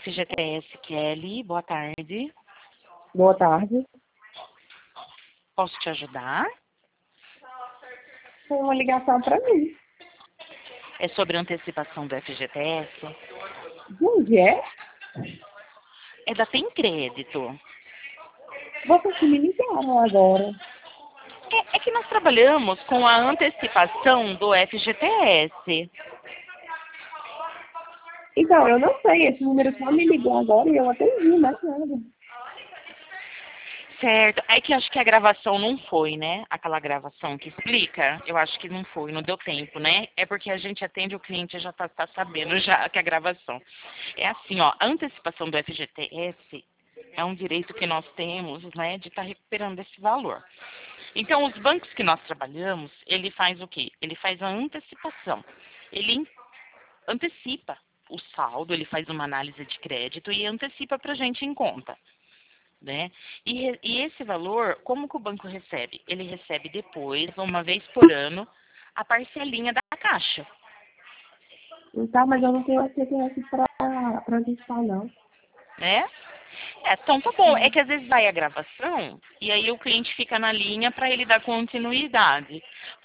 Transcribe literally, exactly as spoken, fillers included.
F G T S, Kelly. Boa tarde. Boa tarde. Posso te ajudar? Foi uma ligação para mim. É sobre antecipação do F G T S? De onde é? É da Tem Crédito. Vocês que me ligaram agora. É, é que nós trabalhamos com a antecipação do F G T S. Então, eu não sei, esse número só me ligou agora e eu atendi, mais nada. Certo. É que acho que a gravação não foi, né? Aquela gravação que explica, eu acho que não foi, não deu tempo, né? É porque a gente atende o cliente e já tá, tá sabendo já que a gravação. É assim, ó, a antecipação do F G T S é um direito que nós temos, né, de estar recuperando esse valor. Então, os bancos que nós trabalhamos, ele faz o quê? Ele faz a antecipação. Ele antecipa o saldo, ele faz uma análise de crédito e antecipa para a gente em conta. Né? E, e esse valor, como que o banco recebe? Ele recebe depois, uma vez por ano, a parcelinha da caixa. Tá, mas eu não tenho F G T S para antecipar, não. Né? É, então tá bom. É que às vezes vai a gravação e aí o cliente fica na linha para ele dar continuidade.